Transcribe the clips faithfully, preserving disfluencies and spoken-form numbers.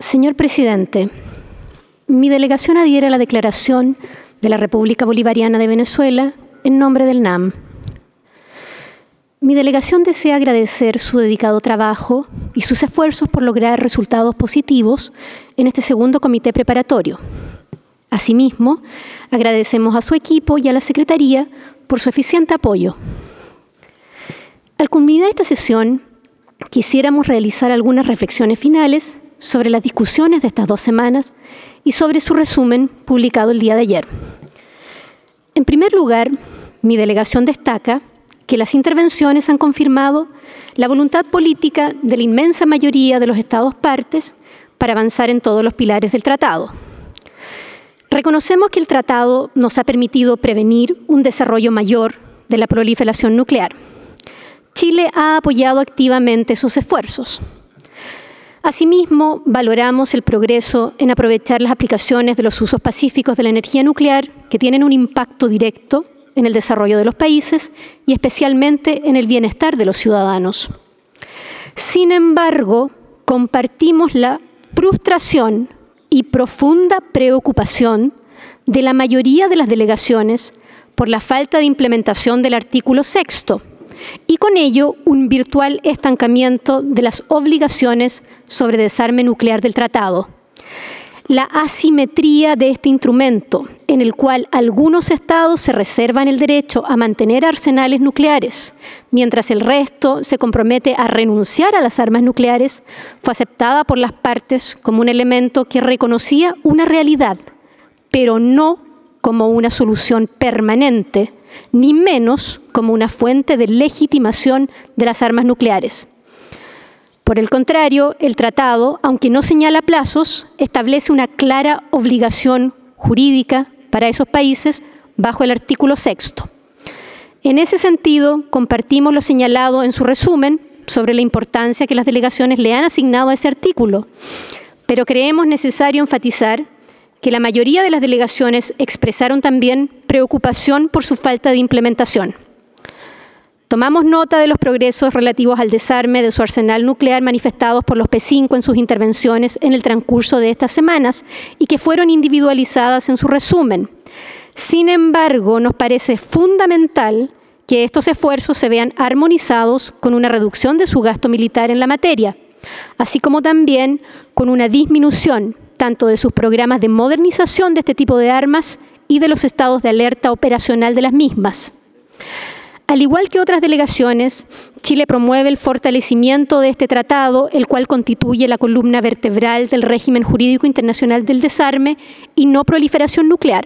Señor presidente, mi delegación adhiere a la declaración de la República Bolivariana de Venezuela en nombre del N A M. Mi delegación desea agradecer su dedicado trabajo y sus esfuerzos por lograr resultados positivos en este segundo comité preparatorio. Asimismo, agradecemos a su equipo y a la Secretaría por su eficiente apoyo. Al culminar esta sesión, quisiéramos realizar algunas reflexiones finales sobre las discusiones de estas dos semanas y sobre su resumen publicado el día de ayer. En primer lugar, mi delegación destaca que las intervenciones han confirmado la voluntad política de la inmensa mayoría de los Estados partes para avanzar en todos los pilares del tratado. Reconocemos que el tratado nos ha permitido prevenir un desarrollo mayor de la proliferación nuclear. Chile ha apoyado activamente sus esfuerzos. Asimismo, valoramos el progreso en aprovechar las aplicaciones de los usos pacíficos de la energía nuclear que tienen un impacto directo en el desarrollo de los países y especialmente en el bienestar de los ciudadanos. Sin embargo, compartimos la frustración y profunda preocupación de la mayoría de las delegaciones por la falta de implementación del artículo sexto y con ello un virtual estancamiento de las obligaciones sobre desarme nuclear del tratado. La asimetría de este instrumento, en el cual algunos estados se reservan el derecho a mantener arsenales nucleares, mientras el resto se compromete a renunciar a las armas nucleares, fue aceptada por las partes como un elemento que reconocía una realidad, pero no como una solución permanente, ni menos como una fuente de legitimación de las armas nucleares. Por el contrario, el tratado, aunque no señala plazos, establece una clara obligación jurídica para esos países bajo el artículo sexto. En ese sentido, compartimos lo señalado en su resumen sobre la importancia que las delegaciones le han asignado a ese artículo, pero creemos necesario enfatizar que la mayoría de las delegaciones expresaron también preocupación por su falta de implementación. Tomamos nota de los progresos relativos al desarme de su arsenal nuclear manifestados por los P cinco en sus intervenciones en el transcurso de estas semanas y que fueron individualizadas en su resumen. Sin embargo, nos parece fundamental que estos esfuerzos se vean armonizados con una reducción de su gasto militar en la materia, así como también con una disminución tanto de sus programas de modernización de este tipo de armas y de los estados de alerta operacional de las mismas. Al igual que otras delegaciones, Chile promueve el fortalecimiento de este tratado, el cual constituye la columna vertebral del régimen jurídico internacional del desarme y no proliferación nuclear.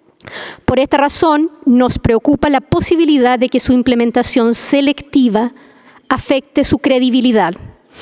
Por esta razón, nos preocupa la posibilidad de que su implementación selectiva afecte su credibilidad.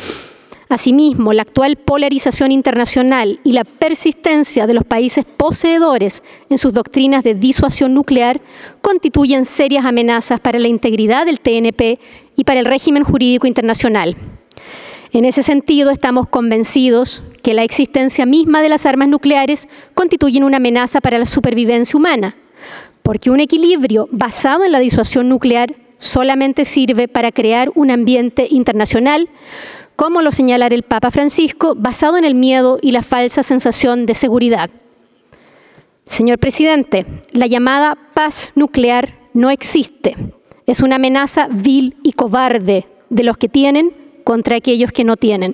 Asimismo, la actual polarización internacional y la persistencia de los países poseedores en sus doctrinas de disuasión nuclear constituyen serias amenazas para la integridad del T N P y para el régimen jurídico internacional. En ese sentido, estamos convencidos que la existencia misma de las armas nucleares constituyen una amenaza para la supervivencia humana, porque un equilibrio basado en la disuasión nuclear solamente sirve para crear un ambiente internacional, como lo señalara el Papa Francisco, basado en el miedo y la falsa sensación de seguridad. Señor presidente, la llamada paz nuclear no existe. Es una amenaza vil y cobarde de los que tienen contra aquellos que no tienen.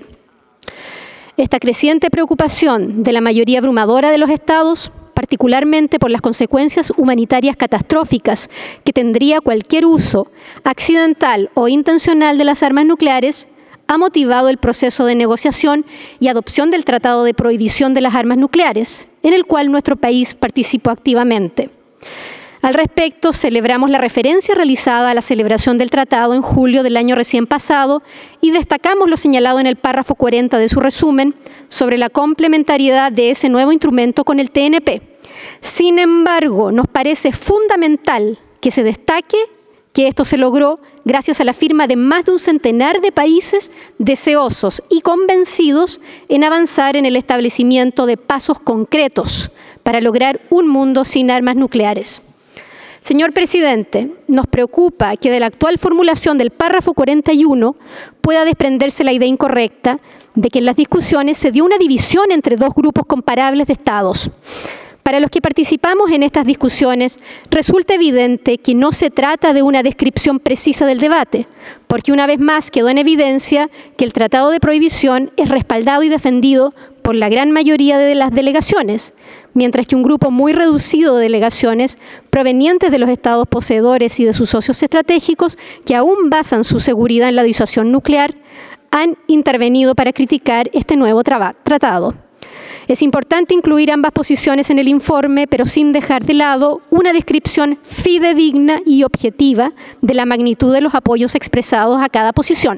Esta creciente preocupación de la mayoría abrumadora de los estados, particularmente por las consecuencias humanitarias catastróficas que tendría cualquier uso accidental o intencional de las armas nucleares, ha motivado el proceso de negociación y adopción del Tratado de Prohibición de las Armas Nucleares, en el cual nuestro país participó activamente. Al respecto, celebramos la referencia realizada a la celebración del tratado en julio del año recién pasado y destacamos lo señalado en el párrafo cuarenta de su resumen sobre la complementariedad de ese nuevo instrumento con el T N P. Sin embargo, nos parece fundamental que se destaque que esto se logró gracias a la firma de más de un centenar de países deseosos y convencidos en avanzar en el establecimiento de pasos concretos para lograr un mundo sin armas nucleares. Señor presidente, nos preocupa que de la actual formulación del párrafo cuarenta y uno pueda desprenderse la idea incorrecta de que en las discusiones se dio una división entre dos grupos comparables de estados. Para los que participamos en estas discusiones, resulta evidente que no se trata de una descripción precisa del debate, porque una vez más quedó en evidencia que el Tratado de Prohibición es respaldado y defendido por la gran mayoría de las delegaciones, mientras que un grupo muy reducido de delegaciones provenientes de los estados poseedores y de sus socios estratégicos, que aún basan su seguridad en la disuasión nuclear, han intervenido para criticar este nuevo tratado. Es importante incluir ambas posiciones en el informe, pero sin dejar de lado una descripción fidedigna y objetiva de la magnitud de los apoyos expresados a cada posición.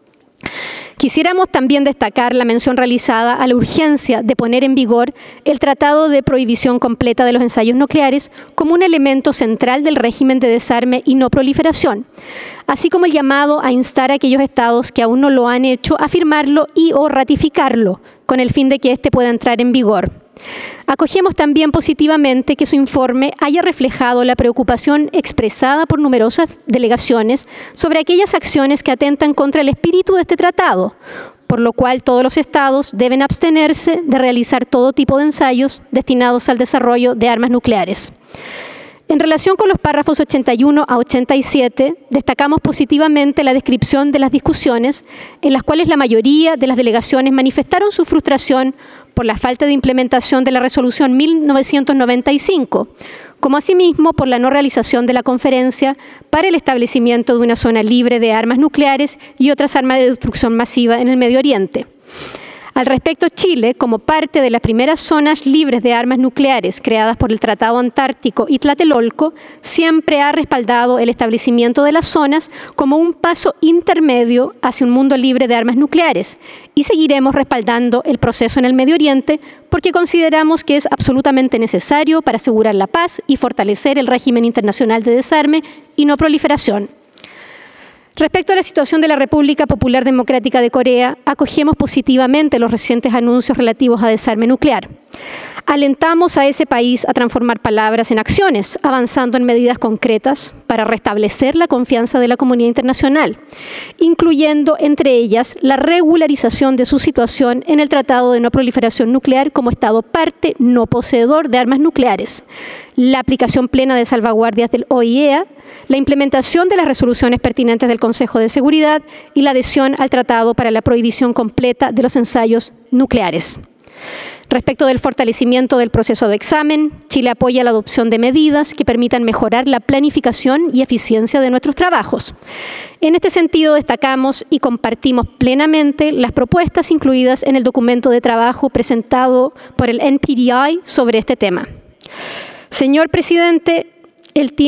Quisiéramos también destacar la mención realizada a la urgencia de poner en vigor el Tratado de Prohibición Completa de los Ensayos Nucleares como un elemento central del régimen de desarme y no proliferación, así como el llamado a instar a aquellos estados que aún no lo han hecho a firmarlo y o ratificarlo, con el fin de que éste pueda entrar en vigor. Acogemos también positivamente que su informe haya reflejado la preocupación expresada por numerosas delegaciones sobre aquellas acciones que atentan contra el espíritu de este tratado, por lo cual todos los estados deben abstenerse de realizar todo tipo de ensayos destinados al desarrollo de armas nucleares. En relación con los párrafos ochenta y uno a ochenta y siete, destacamos positivamente la descripción de las discusiones en las cuales la mayoría de las delegaciones manifestaron su frustración por la falta de implementación de la Resolución mil novecientos noventa y cinco, como asimismo por la no realización de la conferencia para el establecimiento de una zona libre de armas nucleares y otras armas de destrucción masiva en el Medio Oriente. Al respecto, Chile, como parte de las primeras zonas libres de armas nucleares creadas por el Tratado Antártico y Tlatelolco, siempre ha respaldado el establecimiento de las zonas como un paso intermedio hacia un mundo libre de armas nucleares, y seguiremos respaldando el proceso en el Medio Oriente porque consideramos que es absolutamente necesario para asegurar la paz y fortalecer el régimen internacional de desarme y no proliferación. Respecto a la situación de la República Popular Democrática de Corea, acogemos positivamente los recientes anuncios relativos a desarme nuclear. Alentamos a ese país a transformar palabras en acciones, avanzando en medidas concretas para restablecer la confianza de la comunidad internacional, incluyendo entre ellas la regularización de su situación en el Tratado de No Proliferación Nuclear como Estado parte no poseedor de armas nucleares, la aplicación plena de salvaguardias del O I E A, la implementación de las resoluciones pertinentes del Consejo de Seguridad y la adhesión al Tratado para la Prohibición Completa de los Ensayos Nucleares. Respecto del fortalecimiento del proceso de examen, Chile apoya la adopción de medidas que permitan mejorar la planificación y eficiencia de nuestros trabajos. En este sentido, destacamos y compartimos plenamente las propuestas incluidas en el documento de trabajo presentado por el N P D I sobre este tema. Señor presidente, el tiempo